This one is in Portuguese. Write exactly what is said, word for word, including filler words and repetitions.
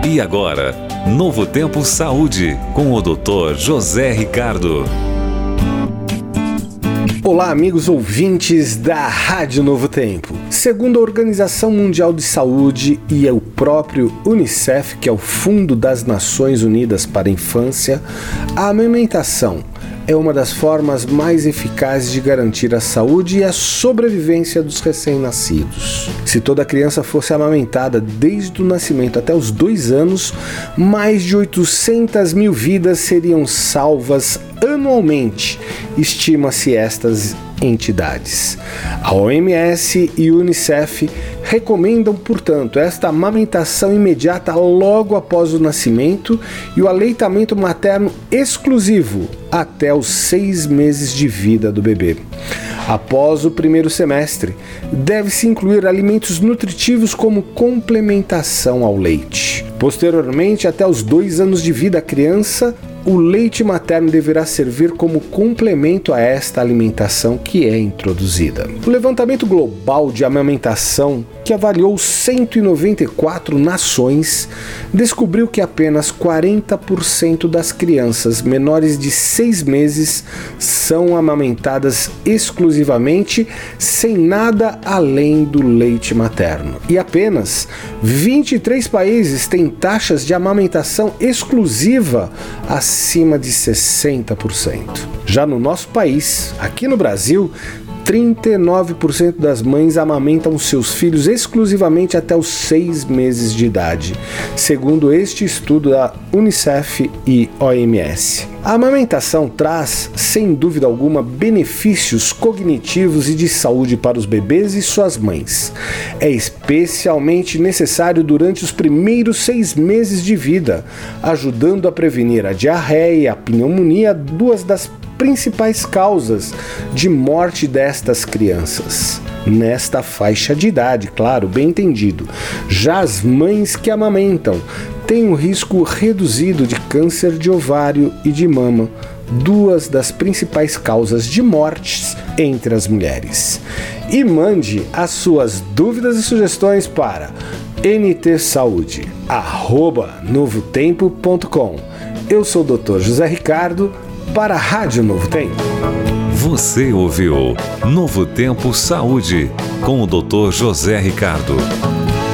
E agora, Novo Tempo Saúde, com o doutor José Ricardo. Olá, amigos ouvintes da Rádio Novo Tempo. Segundo a Organização Mundial de Saúde e o próprio Unicef, que é o Fundo das Nações Unidas para a Infância, a amamentação é uma das formas mais eficazes de garantir a saúde e a sobrevivência dos recém-nascidos. Se toda criança fosse amamentada desde o nascimento até os dois anos, mais de oitocentas mil vidas seriam salvas anualmente, estima-se estas entidades. A O M S e o Unicef recomendam, portanto, esta amamentação imediata logo após o nascimento e o aleitamento materno exclusivo até os seis meses de vida do bebê. Após o primeiro semestre, deve-se incluir alimentos nutritivos como complementação ao leite. Posteriormente, até os dois anos de vida da criança, o leite materno deverá servir como complemento a esta alimentação que é introduzida. O levantamento global de amamentação, que avaliou cento e noventa e quatro nações, descobriu que apenas quarenta por cento das crianças menores de seis meses são amamentadas exclusivamente, sem nada além do leite materno. E apenas vinte e três países têm taxas de amamentação exclusiva acima de sessenta por cento. Já no nosso país, aqui no Brasil, trinta e nove por cento das mães amamentam seus filhos exclusivamente até os seis meses de idade, segundo este estudo da Unicef e O M S. A amamentação traz, sem dúvida alguma, benefícios cognitivos e de saúde para os bebês e suas mães. É especialmente necessário durante os primeiros seis meses de vida, ajudando a prevenir a diarreia e a pneumonia, duas das principais causas de morte destas crianças. Nesta faixa de idade, claro, bem entendido. Já as mães que amamentam têm um risco reduzido de câncer de ovário e de mama, duas das principais causas de mortes entre as mulheres. E mande as suas dúvidas e sugestões para n t saúde arroba novo tempo ponto com. Eu sou o doutor José Ricardo, para a Rádio Novo Tempo. Você ouviu Novo Tempo Saúde, com o doutor José Ricardo.